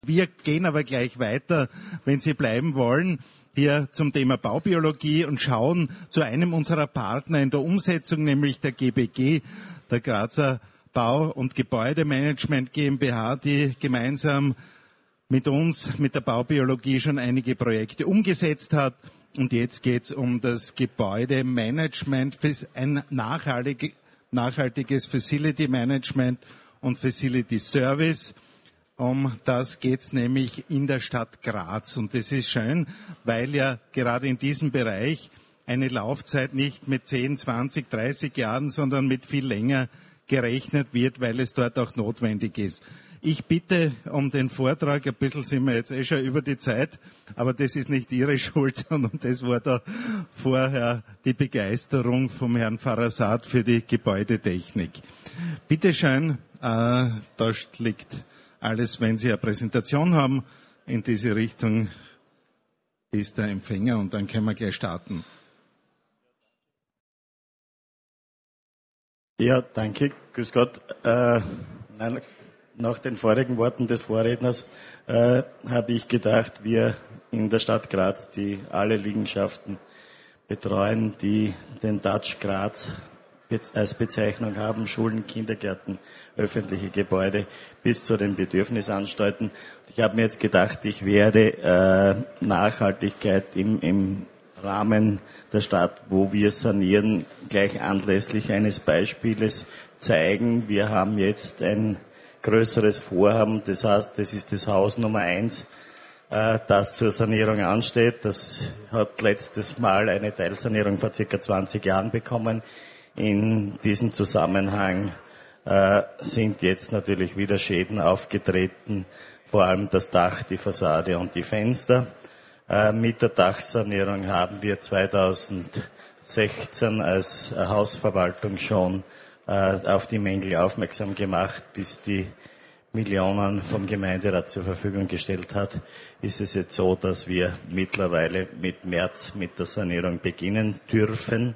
Wir gehen aber gleich weiter, wenn Sie bleiben wollen, hier zum Thema Baubiologie und schauen zu einem unserer Partner in der Umsetzung, nämlich der GBG, der Grazer Bau- und Gebäudemanagement GmbH, die gemeinsam mit uns, mit der Baubiologie schon einige Projekte umgesetzt hat. Und jetzt geht es um das Gebäudemanagement, ein nachhaltiges Facility Management und Facility Service. Um das geht's nämlich in der Stadt Graz. Und das ist schön, weil ja gerade in diesem Bereich eine Laufzeit nicht mit 10, 20, 30 Jahren, sondern mit viel länger gerechnet wird, weil es dort auch notwendig ist. Ich bitte um den Vortrag, ein bisschen sind wir jetzt schon über die Zeit, aber das ist nicht Ihre Schuld, sondern das war da vorher die Begeisterung vom Herrn Farasat für die Gebäudetechnik. Bitte schön, da liegt alles, wenn Sie eine Präsentation haben, in diese Richtung ist der Empfänger und dann können wir gleich starten. Ja, danke. Grüß Gott. Nach den vorigen Worten des Vorredners habe ich gedacht, wir in der Stadt Graz, die alle Liegenschaften betreuen, die den Touch Graz als Bezeichnung haben, Schulen, Kindergärten, öffentliche Gebäude bis zu den Bedürfnisanstalten. Ich habe mir jetzt gedacht, ich werde Nachhaltigkeit im Rahmen der Stadt, wo wir sanieren, gleich anlässlich eines Beispieles zeigen. Wir haben jetzt ein größeres Vorhaben, das heißt, das ist das Haus Nummer 1, das zur Sanierung ansteht. Das hat letztes Mal eine Teilsanierung vor circa 20 Jahren bekommen. In diesem Zusammenhang sind jetzt natürlich wieder Schäden aufgetreten, vor allem das Dach, die Fassade und die Fenster. Mit der Dachsanierung haben wir 2016 als Hausverwaltung schon auf die Mängel aufmerksam gemacht, bis die Millionen vom Gemeinderat zur Verfügung gestellt hat. Ist es jetzt so, dass wir mittlerweile mit März mit der Sanierung beginnen dürfen.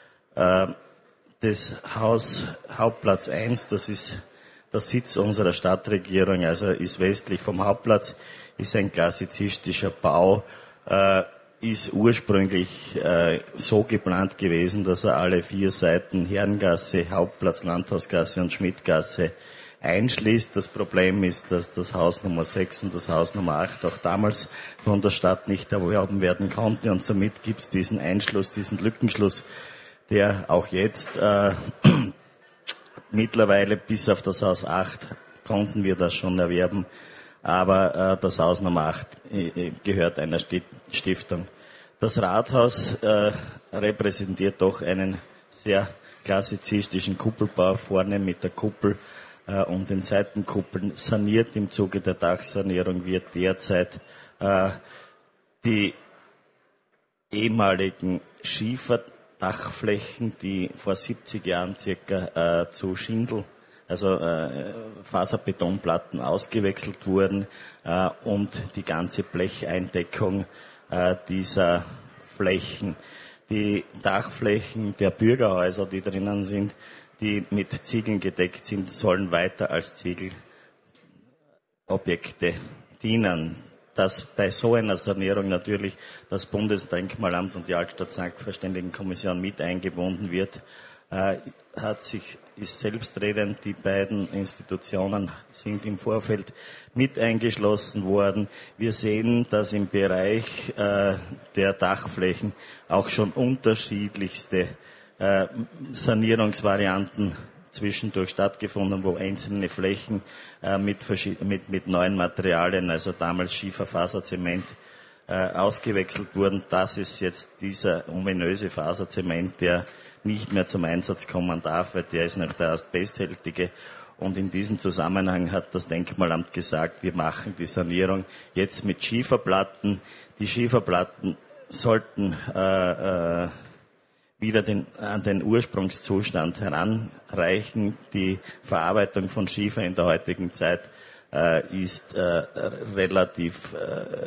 Das Haus Hauptplatz 1, das ist der Sitz unserer Stadtregierung, also ist westlich vom Hauptplatz, ist ein klassizistischer Bau, ist ursprünglich so geplant gewesen, dass er alle 4 Seiten Herrengasse, Hauptplatz, Landhausgasse und Schmidtgasse einschließt. Das Problem ist, dass das Haus Nummer 6 und das Haus Nummer 8 auch damals von der Stadt nicht erworben werden konnte und somit gibt es diesen Einschluss, diesen Lückenschluss, der auch jetzt mittlerweile bis auf das Haus 8 konnten wir das schon erwerben, aber das Haus Nummer 8 gehört einer Stiftung. Das Rathaus repräsentiert doch einen sehr klassizistischen Kuppelbau, vorne mit der Kuppel und den Seitenkuppeln saniert. Im Zuge der Dachsanierung wird derzeit die ehemaligen Schieferdachflächen, die vor 70 Jahren circa zu Schindel, also Faserbetonplatten ausgewechselt wurden und die ganze Blecheindeckung dieser Flächen. Die Dachflächen der Bürgerhäuser, die drinnen sind, die mit Ziegeln gedeckt sind, sollen weiter als Ziegelobjekte dienen. Dass bei so einer Sanierung natürlich das Bundesdenkmalamt und die Altstadt-Sachverständigenkommission mit eingebunden wird, ist selbstredend. Die beiden Institutionen sind im Vorfeld mit eingeschlossen worden. Wir sehen, dass im Bereich der Dachflächen auch schon unterschiedlichste Sanierungsvarianten zwischendurch stattgefunden, wo einzelne Flächen mit neuen Materialien, also damals Schieferfaserzement, ausgewechselt wurden. Das ist jetzt dieser ominöse Faserzement, der nicht mehr zum Einsatz kommen darf, weil der ist noch der asbesthältige. Und in diesem Zusammenhang hat das Denkmalamt gesagt, wir machen die Sanierung jetzt mit Schieferplatten. Die Schieferplatten sollten wieder an den Ursprungszustand heranreichen. Die Verarbeitung von Schiefer in der heutigen Zeit ist relativ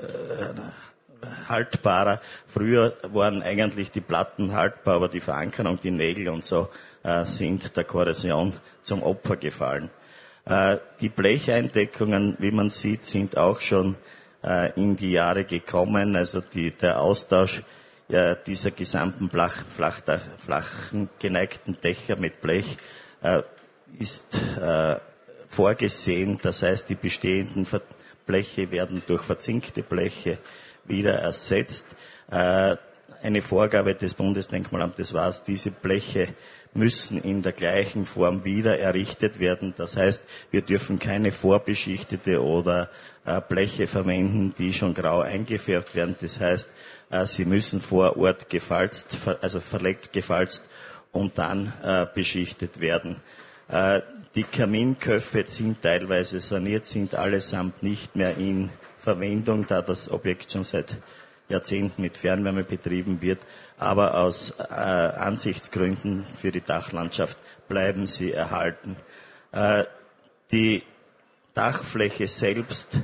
haltbarer. Früher waren eigentlich die Platten haltbar, aber die Verankerung, die Nägel und so sind der Korrosion zum Opfer gefallen. Die Blecheindeckungen, wie man sieht, sind auch schon in die Jahre gekommen. Also der Austausch dieser gesamten flachen geneigten Dächer mit Blech ist vorgesehen. Das heißt, die bestehenden Bleche werden durch verzinkte Bleche wieder ersetzt. Eine Vorgabe des Bundesdenkmalamtes war es, diese Bleche müssen in der gleichen Form wieder errichtet werden. Das heißt, wir dürfen keine vorbeschichtete oder Bleche verwenden, die schon grau eingefärbt werden. Das heißt, sie müssen vor Ort verlegt, gefalzt und dann beschichtet werden. Die Kaminköpfe sind teilweise saniert, sind allesamt nicht mehr in Verwendung, da das Objekt schon seit Jahrzehnten mit Fernwärme betrieben wird, aber aus Ansichtsgründen für die Dachlandschaft bleiben sie erhalten. Die Dachfläche selbst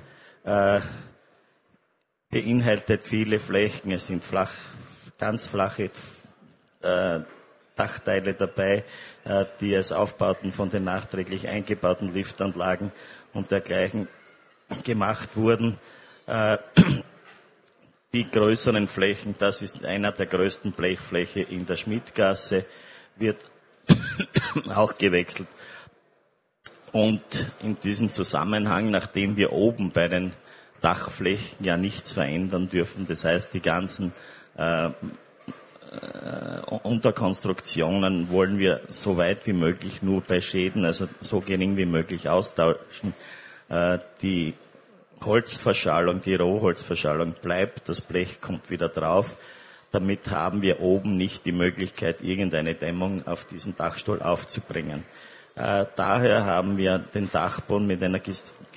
beinhaltet viele Flächen. Es sind ganz flache Dachteile dabei, die als Aufbauten von den nachträglich eingebauten Liftanlagen und dergleichen gemacht wurden. Die größeren Flächen, das ist einer der größten Blechfläche in der Schmidgasse, wird auch gewechselt. Und in diesem Zusammenhang, nachdem wir oben bei den Dachflächen ja nichts verändern dürfen, das heißt, die ganzen Unterkonstruktionen wollen wir so weit wie möglich nur bei Schäden, also so gering wie möglich austauschen. Die Holzverschallung, die Rohholzverschallung bleibt, das Blech kommt wieder drauf. Damit haben wir oben nicht die Möglichkeit, irgendeine Dämmung auf diesen Dachstuhl aufzubringen. Daher haben wir den Dachboden mit einer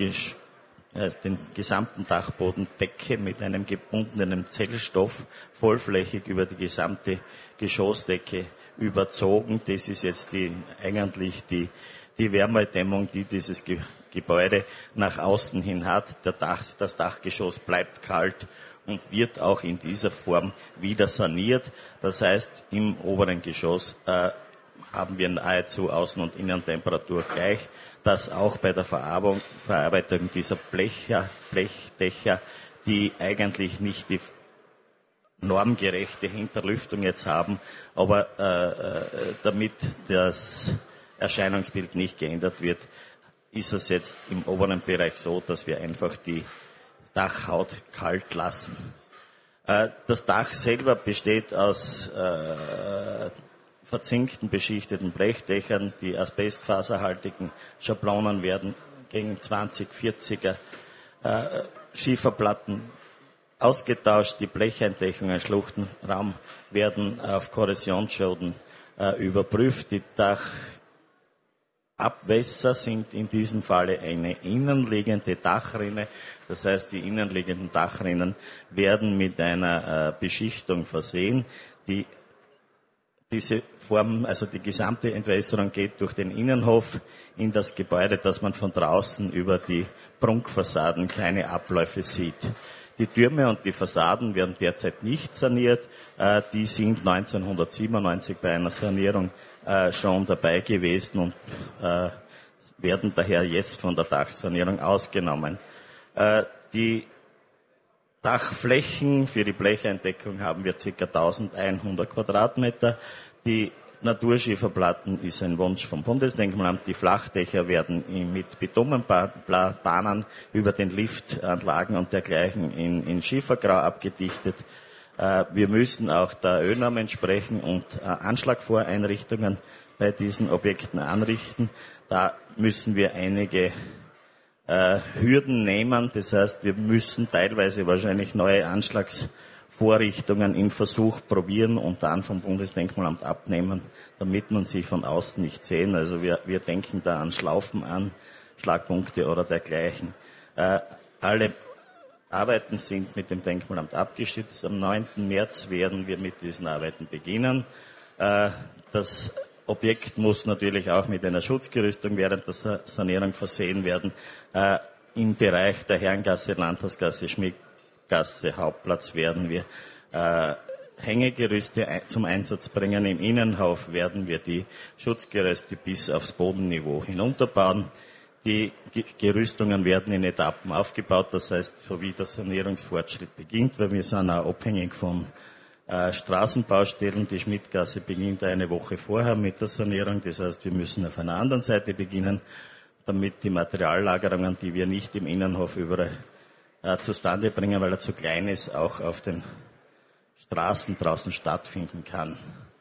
den gesamten Dachbodendecke mit einem gebundenen Zellstoff vollflächig über die gesamte Geschossdecke überzogen. Das ist jetzt eigentlich die Wärmedämmung, die dieses Gebäude nach außen hin hat. Das Dachgeschoss bleibt kalt und wird auch in dieser Form wieder saniert. Das heißt, im oberen Geschoss haben wir nahezu Außen- und Innentemperatur gleich, dass auch bei der Verarbeitung dieser Blechdächer, die eigentlich nicht die normgerechte Hinterlüftung jetzt haben, aber damit das Erscheinungsbild nicht geändert wird, ist es jetzt im oberen Bereich so, dass wir einfach die Dachhaut kalt lassen. Das Dach selber besteht aus verzinkten, beschichteten Blechdächern. Die asbestfaserhaltigen Schablonen werden gegen 2040er Schieferplatten ausgetauscht. Die Blecheindeckungen, Schluchtenraum werden auf Korrosionsschaden überprüft. Die Dachabwässer sind in diesem Falle eine innenliegende Dachrinne. Das heißt, die innenliegenden Dachrinnen werden mit einer Beschichtung versehen. Diese Form, also die gesamte Entwässerung geht durch den Innenhof in das Gebäude, dass man von draußen über die Prunkfassaden keine Abläufe sieht. Die Türme und die Fassaden werden derzeit nicht saniert. Die sind 1997 bei einer Sanierung schon dabei gewesen und werden daher jetzt von der Dachsanierung ausgenommen. Die Dachflächen für die Blecheindeckung haben wir ca. 1100 Quadratmeter. Die Naturschieferplatten ist ein Wunsch vom Bundesdenkmalamt. Die Flachdächer werden mit Betonbahnen über den Liftanlagen und dergleichen in Schiefergrau abgedichtet. Wir müssen auch der ÖNORM entsprechen und Anschlagvoreinrichtungen bei diesen Objekten anrichten. Da müssen wir einige Hürden nehmen. Das heißt, wir müssen teilweise wahrscheinlich neue Anschlagsvorrichtungen im Versuch probieren und dann vom Bundesdenkmalamt abnehmen, damit man sie von außen nicht sehen. Also wir denken da an Schlaufen an, Schlagpunkte oder dergleichen. Alle Arbeiten sind mit dem Denkmalamt abgestützt. Am 9. März werden wir mit diesen Arbeiten beginnen. Das Objekt muss natürlich auch mit einer Schutzgerüstung während der Sanierung versehen werden. Im Bereich der Herrengasse, Landhausgasse, Schmidgasse, Hauptplatz werden wir Hängegerüste zum Einsatz bringen. Im Innenhof werden wir die Schutzgerüste bis aufs Bodenniveau hinunterbauen. Die Gerüstungen werden in Etappen aufgebaut, das heißt, so wie der Sanierungsfortschritt beginnt, weil wir sind auch abhängig von Straßenbaustellen. Die Schmidtgasse beginnt eine Woche vorher mit der Sanierung, das heißt, wir müssen auf einer anderen Seite beginnen, damit die Materiallagerungen, die wir nicht im Innenhof überall zustande bringen, weil er zu klein ist, auch auf den Straßen draußen stattfinden kann.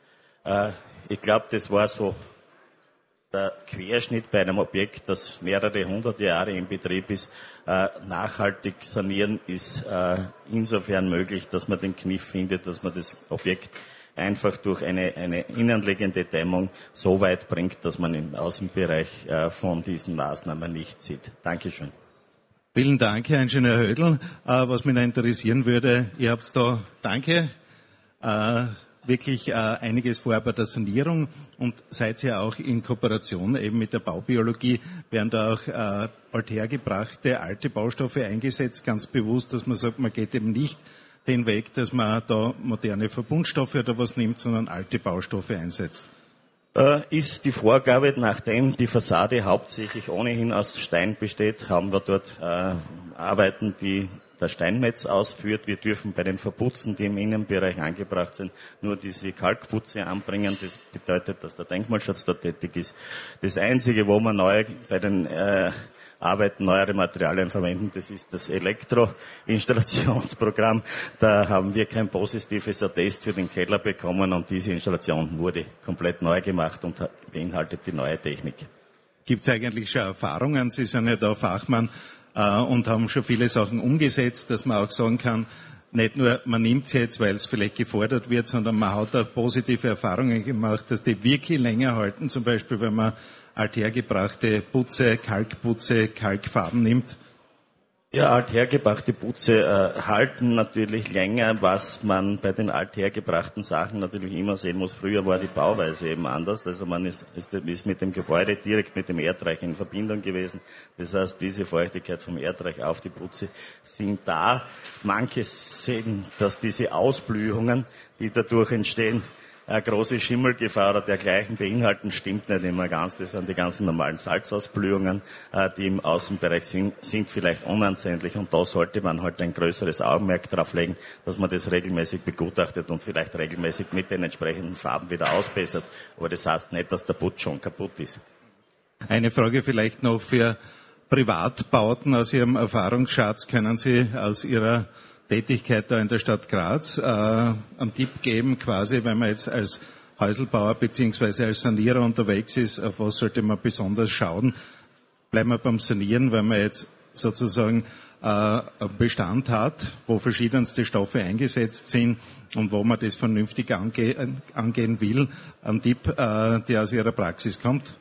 Ich glaube, das war so der Querschnitt bei einem Objekt, das mehrere hundert Jahre in Betrieb ist. Nachhaltig sanieren ist insofern möglich, dass man den Kniff findet, dass man das Objekt einfach durch eine innenliegende Dämmung so weit bringt, dass man im Außenbereich von diesen Maßnahmen nicht sieht. Dankeschön. Vielen Dank, Herr Ingenieur Hödl. Was mich noch interessieren würde, ihr habt da, danke, wirklich einiges vor bei der Sanierung und seid ja auch in Kooperation eben mit der Baubiologie, werden da auch althergebrachte alte Baustoffe eingesetzt, ganz bewusst, dass man sagt, man geht eben nicht den Weg, dass man da moderne Verbundstoffe oder was nimmt, sondern alte Baustoffe einsetzt. Ist die Vorgabe, nachdem die Fassade hauptsächlich ohnehin aus Stein besteht, haben wir dort Arbeiten, die der Steinmetz ausführt. Wir dürfen bei den Verputzen, die im Innenbereich angebracht sind, nur diese Kalkputze anbringen. Das bedeutet, dass der Denkmalschutz dort tätig ist. Das Einzige, wo wir neu bei den Arbeiten neuere Materialien verwenden, das ist das Elektroinstallationsprogramm. Da haben wir kein positives Attest für den Keller bekommen und diese Installation wurde komplett neu gemacht und beinhaltet die neue Technik. Gibt es eigentlich schon Erfahrungen? Sie sind ja da Fachmann und haben schon viele Sachen umgesetzt, dass man auch sagen kann, nicht nur man nimmt es jetzt, weil es vielleicht gefordert wird, sondern man hat auch positive Erfahrungen gemacht, dass die wirklich länger halten, zum Beispiel wenn man althergebrachte Putze, Kalkputze, Kalkfarben nimmt? Ja, althergebrachte Putze halten natürlich länger, was man bei den althergebrachten Sachen natürlich immer sehen muss. Früher war die Bauweise eben anders, also man ist mit dem Gebäude direkt mit dem Erdreich in Verbindung gewesen. Das heißt, diese Feuchtigkeit vom Erdreich auf die Putze sind da. Manche sehen, dass diese Ausblühungen, die dadurch entstehen, eine große Schimmelgefahr oder dergleichen beinhalten, stimmt nicht immer ganz. Das sind die ganzen normalen Salzausblühungen, die im Außenbereich sind vielleicht unansehnlich. Und da sollte man halt ein größeres Augenmerk drauf legen, dass man das regelmäßig begutachtet und vielleicht regelmäßig mit den entsprechenden Farben wieder ausbessert. Aber das heißt nicht, dass der Putz schon kaputt ist. Eine Frage vielleicht noch für Privatbauten aus Ihrem Erfahrungsschatz. Können Sie aus Ihrer Tätigkeit da in der Stadt Graz einen Tipp geben, quasi, wenn man jetzt als Häuselbauer beziehungsweise als Sanierer unterwegs ist, auf was sollte man besonders schauen? Bleiben wir beim Sanieren, wenn man jetzt sozusagen einen Bestand hat, wo verschiedenste Stoffe eingesetzt sind und wo man das vernünftig angehen will. Ein Tipp, der aus Ihrer Praxis kommt?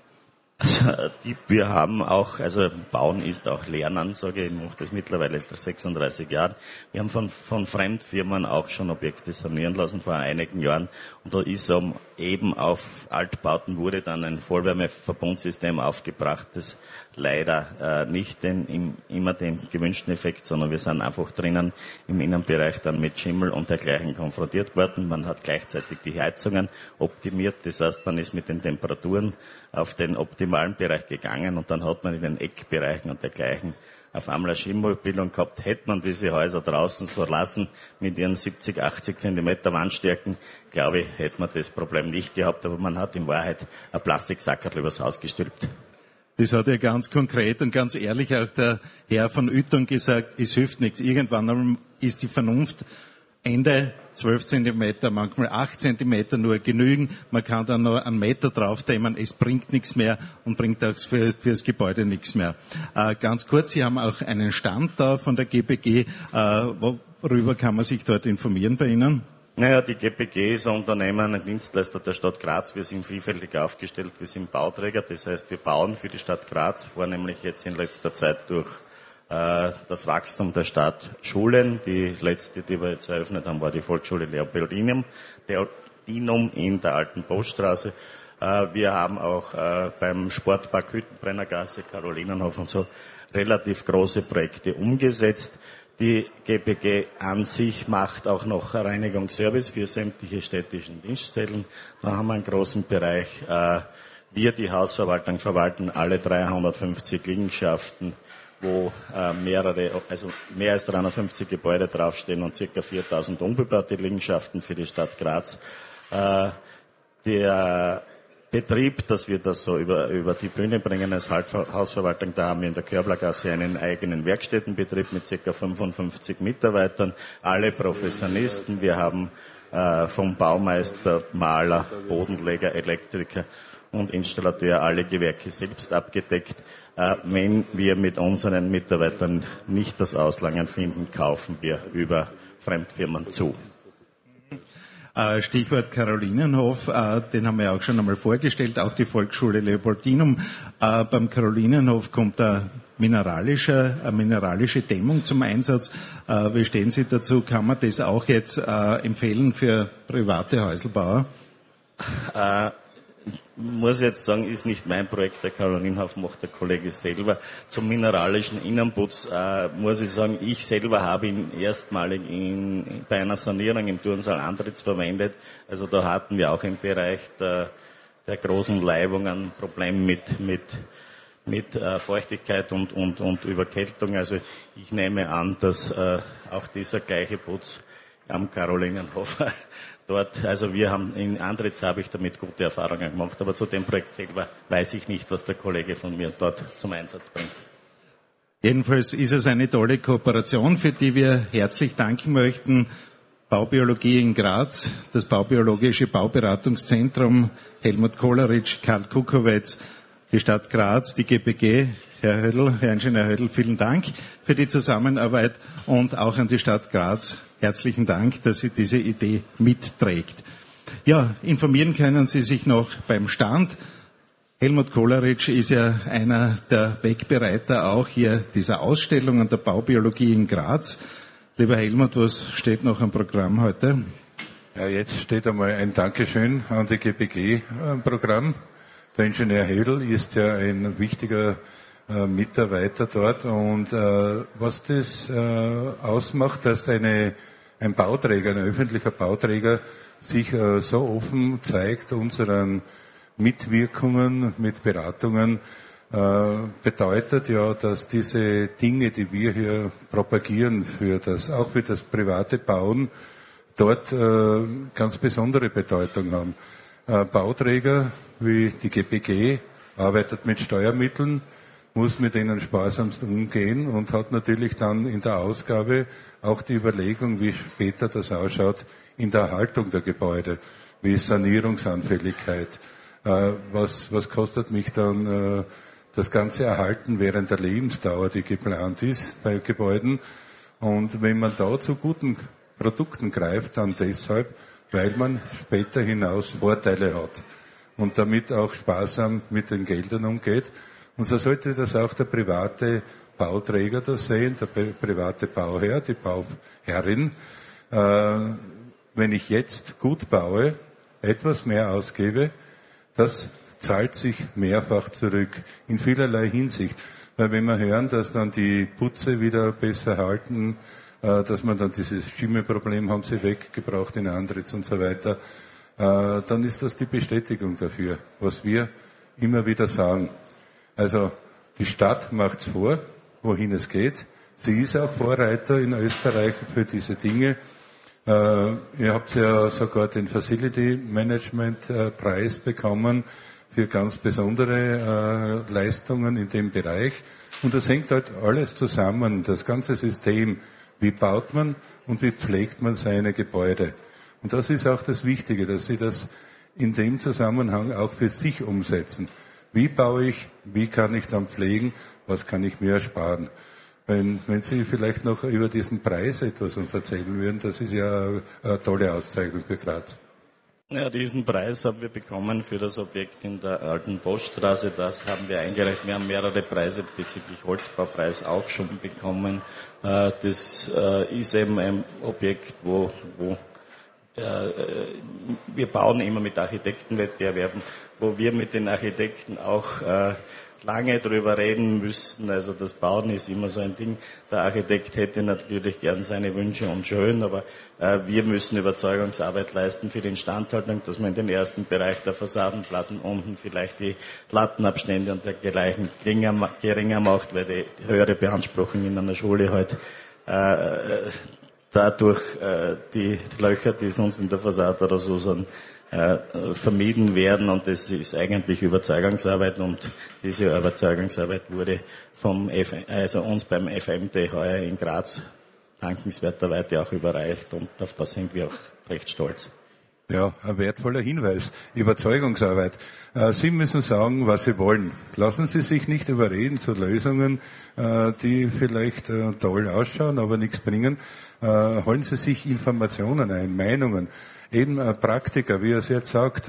Wir haben auch, also Bauen ist auch Lernen, sage ich mache das mittlerweile seit 36 Jahren. Wir haben von Fremdfirmen auch schon Objekte sanieren lassen vor einigen Jahren und da ist eben auf Altbauten wurde dann ein Vollwärmeverbundsystem aufgebracht, das leider nicht immer den gewünschten Effekt, sondern wir sind einfach drinnen im Innenbereich dann mit Schimmel und dergleichen konfrontiert worden. Man hat gleichzeitig die Heizungen optimiert, das heißt, man ist mit den Temperaturen auf den optimalen Bereich gegangen und dann hat man in den Eckbereichen und dergleichen auf einmal eine Schimmelbildung gehabt. Hätte man diese Häuser draußen so lassen mit ihren 70, 80 Zentimeter Wandstärken, glaube ich, hätte man das Problem nicht gehabt, aber man hat in Wahrheit ein Plastiksackerl übers Haus gestülpt. Das hat ja ganz konkret und ganz ehrlich auch der Herr von Uettung gesagt, es hilft nichts. Irgendwann ist die Vernunft Ende 12 Zentimeter, manchmal 8 Zentimeter nur genügen. Man kann dann noch einen Meter draufdämmen. Es bringt nichts mehr und bringt auch fürs Gebäude nichts mehr. Ganz kurz, Sie haben auch einen Stand da von der GPG. Worüber kann man sich dort informieren bei Ihnen? Naja, die GPG ist ein Unternehmen, ein Dienstleister der Stadt Graz. Wir sind vielfältig aufgestellt. Wir sind Bauträger. Das heißt, wir bauen für die Stadt Graz, vornehmlich jetzt in letzter Zeit durch das Wachstum der Stadt Schulen. Die letzte, die wir jetzt eröffnet haben, war die Volksschule Leopoldinum in der Alten Poststraße. Wir haben auch beim Sportpark Hüttenbrennergasse, Karolinenhof und so relativ große Projekte umgesetzt. Die GPG an sich macht auch noch Reinigungsservice für sämtliche städtischen Dienststellen. Da haben wir einen großen Bereich. Wir, die Hausverwaltung, verwalten alle 350 Liegenschaften, wo mehr als 350 Gebäude draufstehen und ca. 4000 unbebaute Liegenschaften für die Stadt Graz. Der Betrieb, dass wir das so über die Bühne bringen als Hausverwaltung, da haben wir in der Körblergasse einen eigenen Werkstättenbetrieb mit ca. 55 Mitarbeitern, alle Professionisten. Wir haben vom Baumeister, Maler, Bodenleger, Elektriker und Installateur alle Gewerke selbst abgedeckt. Wenn wir mit unseren Mitarbeitern nicht das Auslangen finden, kaufen wir über Fremdfirmen zu. Stichwort Carolinenhof, den haben wir auch schon einmal vorgestellt, auch die Volksschule Leopoldinum. Beim Carolinenhof kommt eine mineralische Dämmung zum Einsatz. Wie stehen Sie dazu? Kann man das auch jetzt empfehlen für private Häuselbauer? Muss jetzt sagen, ist nicht mein Projekt, der Carolinenhof macht der Kollege selber. Zum mineralischen Innenputz muss ich sagen, ich selber habe ihn erstmalig bei einer Sanierung im Turnsaal Andritz verwendet. Also da hatten wir auch im Bereich der großen Leibungen Probleme mit Feuchtigkeit und Überkältung. Also ich nehme an, dass auch dieser gleiche Putz am Carolinenhof dort, also in Andritz habe ich damit gute Erfahrungen gemacht, aber zu dem Projekt selber weiß ich nicht, was der Kollege von mir dort zum Einsatz bringt. Jedenfalls ist es eine tolle Kooperation, für die wir herzlich danken möchten. Baubiologie in Graz, das Baubiologische Bauberatungszentrum, Helmut Koleritsch, Karl Kukowetz, die Stadt Graz, die GPG, Herr Ingenieur Hödl, vielen Dank für die Zusammenarbeit und auch an die Stadt Graz herzlichen Dank, dass sie diese Idee mitträgt. Ja, informieren können Sie sich noch beim Stand. Helmut Koleritsch ist ja einer der Wegbereiter auch hier dieser Ausstellung an der Baubiologie in Graz. Lieber Helmut, was steht noch am Programm heute? Ja, jetzt steht einmal ein Dankeschön an die GPG am Programm. Der Ingenieur Hödl ist ja ein wichtiger Mitarbeiter dort und was das ausmacht, dass ein Bauträger, ein öffentlicher Bauträger sich so offen zeigt unseren Mitwirkungen, mit Beratungen, bedeutet ja, dass diese Dinge, die wir hier propagieren auch für das private Bauen, dort ganz besondere Bedeutung haben. Bauträger wie die GPG arbeitet mit Steuermitteln, muss mit denen sparsamst umgehen und hat natürlich dann in der Ausgabe auch die Überlegung, wie später das ausschaut in der Erhaltung der Gebäude, wie Sanierungsanfälligkeit, was kostet mich dann das ganze Erhalten während der Lebensdauer, die geplant ist bei Gebäuden. Und wenn man da zu guten Produkten greift, dann deshalb, weil man später hinaus Vorteile hat und damit auch sparsam mit den Geldern umgeht. Und so sollte das auch der private Bauträger das sehen, der private Bauherr, die Bauherrin. Wenn ich jetzt gut baue, etwas mehr ausgebe, das zahlt sich mehrfach zurück, in vielerlei Hinsicht. Weil wenn wir hören, dass dann die Putze wieder besser halten, dass man dann dieses Schimmelproblem haben sie weggebracht in Andritz und so weiter, dann ist das die Bestätigung dafür, was wir immer wieder sagen. Also die Stadt macht's vor, wohin es geht. Sie ist auch Vorreiter in Österreich für diese Dinge. Ihr habt ja sogar den Facility Management Preis bekommen für ganz besondere Leistungen in dem Bereich. Und das hängt halt alles zusammen, das ganze System. Wie baut man und wie pflegt man seine Gebäude? Und das ist auch das Wichtige, dass Sie das in dem Zusammenhang auch für sich umsetzen. Wie baue ich, wie kann ich dann pflegen, was kann ich mir ersparen? Wenn Sie vielleicht noch über diesen Preis etwas uns erzählen würden, das ist ja eine tolle Auszeichnung für Graz. Ja, diesen Preis haben wir bekommen für das Objekt in der alten Poststraße. Das haben wir eingereicht. Wir haben mehrere Preise bezüglich Holzbaupreis auch schon bekommen. Das ist eben ein Objekt, wo wir bauen immer mit Architektenwettbewerben, wo wir mit den Architekten auch lange drüber reden müssen. Also das Bauen ist immer so ein Ding. Der Architekt hätte natürlich gern seine Wünsche und schön, aber wir müssen Überzeugungsarbeit leisten für die Instandhaltung, dass man in den ersten Bereich der Fassadenplatten unten vielleicht die Lattenabstände und dergleichen geringer macht, weil die höhere Beanspruchung in einer Schule halt dadurch die Löcher, die sonst in der Fassade oder so sind, vermieden werden, und das ist eigentlich Überzeugungsarbeit, und diese Überzeugungsarbeit wurde uns beim FMT heuer in Graz dankenswerterweise auch überreicht, und auf das sind wir auch recht stolz. Ja, ein wertvoller Hinweis. Überzeugungsarbeit. Sie müssen sagen, was Sie wollen. Lassen Sie sich nicht überreden zu Lösungen, die vielleicht toll ausschauen, aber nichts bringen. Holen Sie sich Informationen ein, Meinungen. Eben Praktiker, wie er es jetzt sagt,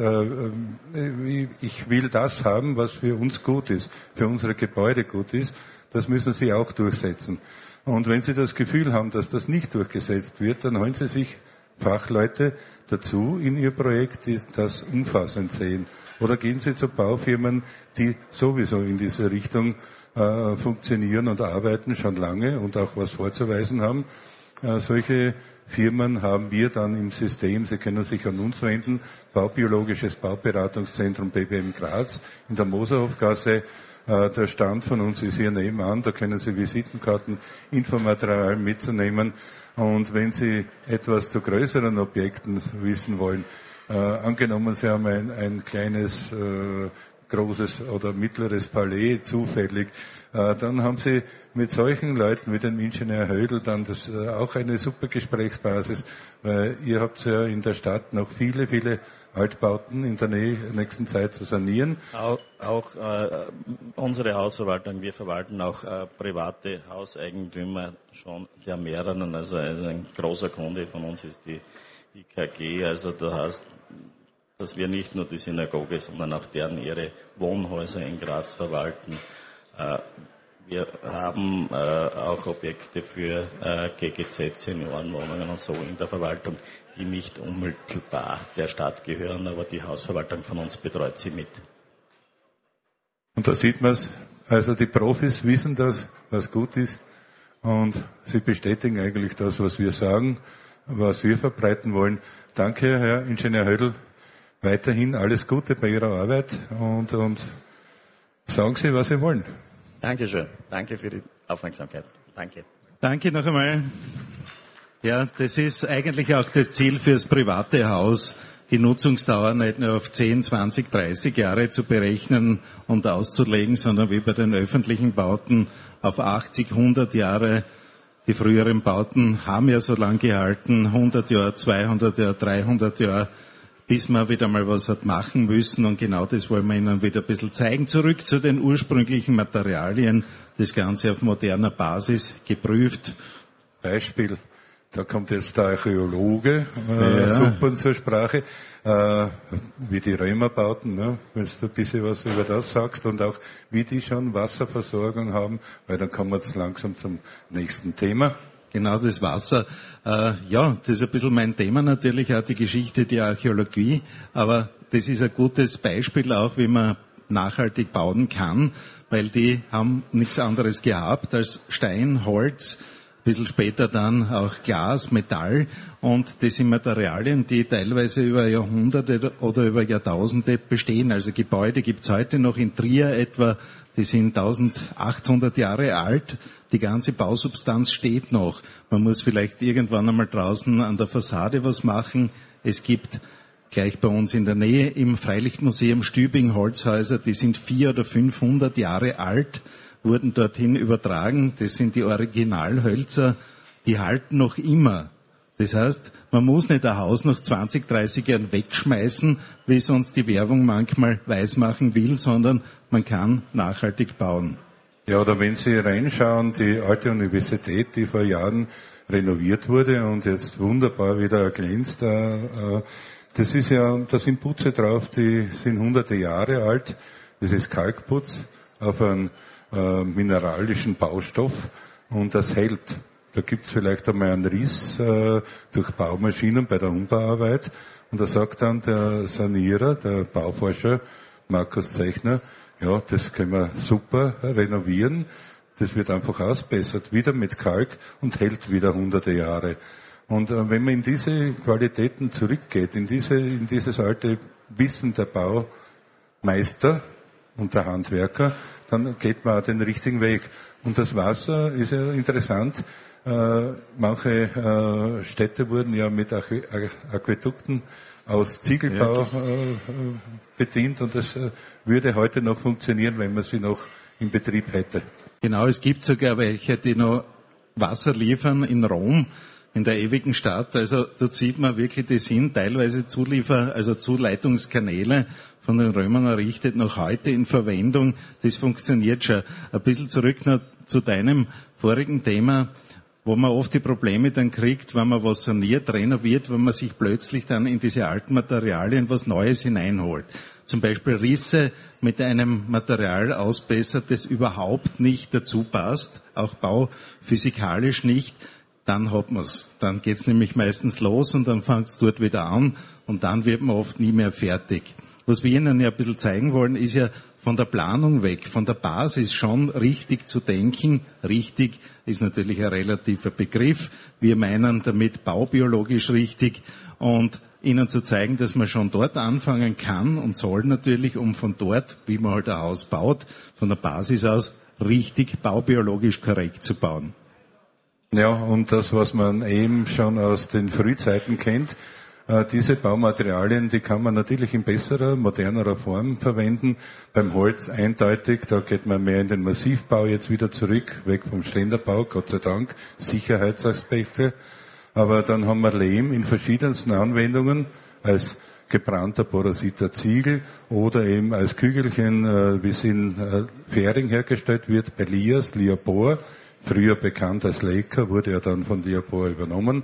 ich will das haben, was für uns gut ist, für unsere Gebäude gut ist. Das müssen Sie auch durchsetzen. Und wenn Sie das Gefühl haben, dass das nicht durchgesetzt wird, dann holen Sie sich Fachleute dazu in Ihr Projekt, die das umfassend sehen. Oder gehen Sie zu Baufirmen, die sowieso in diese Richtung funktionieren und arbeiten schon lange und auch was vorzuweisen haben. Solche Firmen haben wir dann im System, Sie können sich an uns wenden, Baubiologisches Bauberatungszentrum BBM Graz in der Moserhofgasse. Der Stand von uns ist hier nebenan, da können Sie Visitenkarten, Infomaterial mitzunehmen. Und wenn Sie etwas zu größeren Objekten wissen wollen, angenommen Sie haben ein kleines, großes oder mittleres Palais zufällig, dann haben Sie mit solchen Leuten wie dem Ingenieur Hödel dann das auch eine super Gesprächsbasis, weil ihr habt ja in der Stadt noch viele, viele Altbauten in der nächsten Zeit zu sanieren. Auch unsere Hausverwaltung, wir verwalten auch private Hauseigentümer schon der mehreren, also ein großer Kunde von uns ist die IKG, also du hast, dass wir nicht nur die Synagoge, sondern auch ihre Wohnhäuser in Graz verwalten. Wir haben auch Objekte für GGZ, Seniorenwohnungen und so in der Verwaltung, die nicht unmittelbar der Stadt gehören, aber die Hausverwaltung von uns betreut sie mit. Und da sieht man es, also die Profis wissen das, was gut ist, und sie bestätigen eigentlich das, was wir sagen, was wir verbreiten wollen. Danke, Herr Ingenieur Hödel. Weiterhin alles Gute bei Ihrer Arbeit und sagen Sie, was Sie wollen. Dankeschön. Danke für die Aufmerksamkeit. Danke. Danke noch einmal. Ja, das ist eigentlich auch das Ziel fürs private Haus, die Nutzungsdauer nicht nur auf 10, 20, 30 Jahre zu berechnen und auszulegen, sondern wie bei den öffentlichen Bauten auf 80, 100 Jahre. Die früheren Bauten haben ja so lang gehalten, 100 Jahre, 200 Jahre, 300 Jahre, bis man wieder mal was hat machen müssen, und genau das wollen wir Ihnen wieder ein bisschen zeigen. Zurück zu den ursprünglichen Materialien, das Ganze auf moderner Basis geprüft. Beispiel, da kommt jetzt der Archäologe super zur Sprache, wie die Römerbauten, ne? Wenn du ein bisschen was über das sagst, und auch wie die schon Wasserversorgung haben, weil dann kommen wir jetzt langsam zum nächsten Thema. Genau, das Wasser. Ja, das ist ein bisschen mein Thema natürlich, auch die Geschichte, die Archäologie. Aber das ist ein gutes Beispiel auch, wie man nachhaltig bauen kann, weil die haben nichts anderes gehabt als Stein, Holz, ein bisschen später dann auch Glas, Metall. Und das sind Materialien, die teilweise über Jahrhunderte oder über Jahrtausende bestehen. Also Gebäude gibt's heute noch in Trier etwa, die sind 1800 Jahre alt. Die ganze Bausubstanz steht noch. Man muss vielleicht irgendwann einmal draußen an der Fassade was machen. Es gibt gleich bei uns in der Nähe im Freilichtmuseum Stübing Holzhäuser, die sind 400 oder 500 Jahre alt, wurden dorthin übertragen. Das sind die Originalhölzer, die halten noch immer. Das heißt, man muss nicht ein Haus nach 20, 30 Jahren wegschmeißen, wie sonst die Werbung manchmal weismachen will, sondern man kann nachhaltig bauen. Ja, oder wenn Sie reinschauen, die alte Universität, die vor Jahren renoviert wurde und jetzt wunderbar wieder glänzt, das ist ja, da sind Putze drauf, die sind hunderte Jahre alt. Das ist Kalkputz auf einem mineralischen Baustoff, und das hält. Da gibt's vielleicht einmal einen Riss durch Baumaschinen bei der Umbauarbeit. Und da sagt dann der Sanierer, der Bauforscher Markus Zechner, ja, das können wir super renovieren. Das wird einfach ausbessert, wieder mit Kalk und hält wieder hunderte Jahre. Und wenn man in diese Qualitäten zurückgeht, in dieses alte Wissen der Baumeister und der Handwerker, dann geht man auch den richtigen Weg. Und das Wasser ist ja interessant. Manche Städte wurden ja mit Aquädukten aus Ziegelbau bedient, und das würde heute noch funktionieren, wenn man sie noch in Betrieb hätte. Genau, es gibt sogar welche, die noch Wasser liefern in Rom, in der ewigen Stadt. Also dort sieht man wirklich, die sind teilweise Zuleitungskanäle von den Römern errichtet, noch heute in Verwendung. Das funktioniert schon. Ein bisschen zurück noch zu deinem vorigen Thema, wo man oft die Probleme dann kriegt, wenn man was saniert, renoviert, wenn man sich plötzlich dann in diese alten Materialien was Neues hineinholt. Zum Beispiel Risse mit einem Material ausbessert, das überhaupt nicht dazu passt, auch bauphysikalisch nicht, dann hat man's. Dann geht's nämlich meistens los und dann fängt's dort wieder an und dann wird man oft nie mehr fertig. Was wir Ihnen ja ein bisschen zeigen wollen, ist ja von der Planung weg, von der Basis schon richtig zu denken. Richtig ist natürlich ein relativer Begriff. Wir meinen damit baubiologisch richtig, und Ihnen zu zeigen, dass man schon dort anfangen kann und soll natürlich, um von dort, wie man halt ein Haus baut, von der Basis aus richtig baubiologisch korrekt zu bauen. Ja, und das, was man eben schon aus den Frühzeiten kennt, diese Baumaterialien, die kann man natürlich in besserer, modernerer Form verwenden. Beim Holz eindeutig, da geht man mehr in den Massivbau jetzt wieder zurück, weg vom Ständerbau, Gott sei Dank, Sicherheitsaspekte. Aber dann haben wir Lehm in verschiedensten Anwendungen, als gebrannter porositer Ziegel oder eben als Kügelchen, wie es in Fähring hergestellt wird, bei Lias, Liapor, früher bekannt als Leica, wurde ja dann von Liapor übernommen.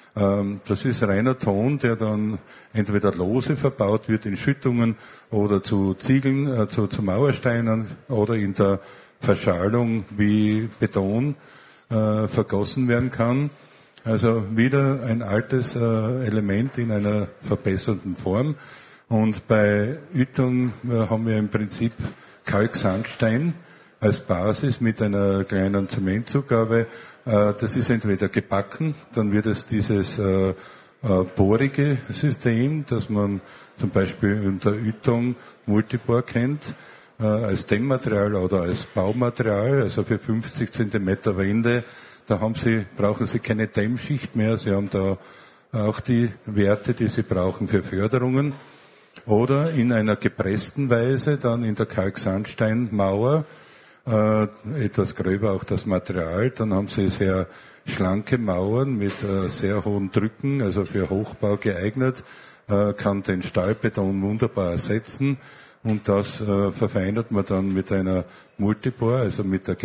Das ist reiner Ton, der dann entweder lose verbaut wird in Schüttungen oder zu Ziegeln, zu Mauersteinen oder in der Verschalung wie Beton vergossen werden kann. Also wieder ein altes Element in einer verbesserten Form. Und bei Ytong haben wir im Prinzip Kalksandstein als Basis mit einer kleinen Zementzugabe. Das ist entweder gebacken, dann wird es dieses bohrige System, das man zum Beispiel unter Ytong Multibor kennt, als Dämmmaterial oder als Baumaterial, also für 50 Zentimeter Wände. Da brauchen Sie keine Dämmschicht mehr. Sie haben da auch die Werte, die Sie brauchen für Förderungen. Oder in einer gepressten Weise dann in der Kalksandsteinmauer, etwas gröber auch das Material. Dann haben Sie sehr schlanke Mauern mit sehr hohen Drücken, also für Hochbau geeignet, kann den Stahlbeton wunderbar ersetzen. Und das verfeinert man dann mit einer Multibor, also mit der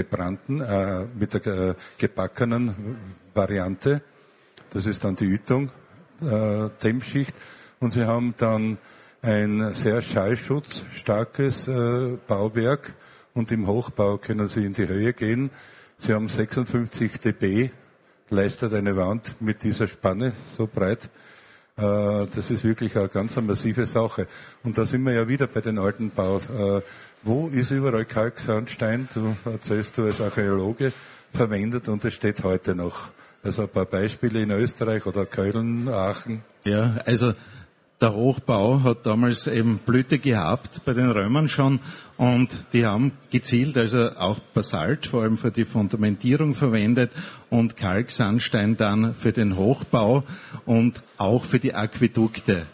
gebackenen Variante. Das ist dann die Ytong Dämmschicht. Und Sie haben dann ein sehr schallschutzstarkes Bauwerk, und im Hochbau können Sie in die Höhe gehen. Sie haben 56 dB, leistet eine Wand mit dieser Spanne so breit. Das ist wirklich eine ganz massive Sache. Und da sind wir ja wieder bei den alten Baus. Wo ist überall Kalksandstein? Du erzählst, du als Archäologe verwendet, und es steht heute noch. Also ein paar Beispiele in Österreich oder Köln, Aachen. Ja, also der Hochbau hat damals eben Blüte gehabt, bei den Römern schon, und die haben gezielt, also auch Basalt, vor allem für die Fundamentierung verwendet, und Kalksandstein dann für den Hochbau und auch für die Aquädukte.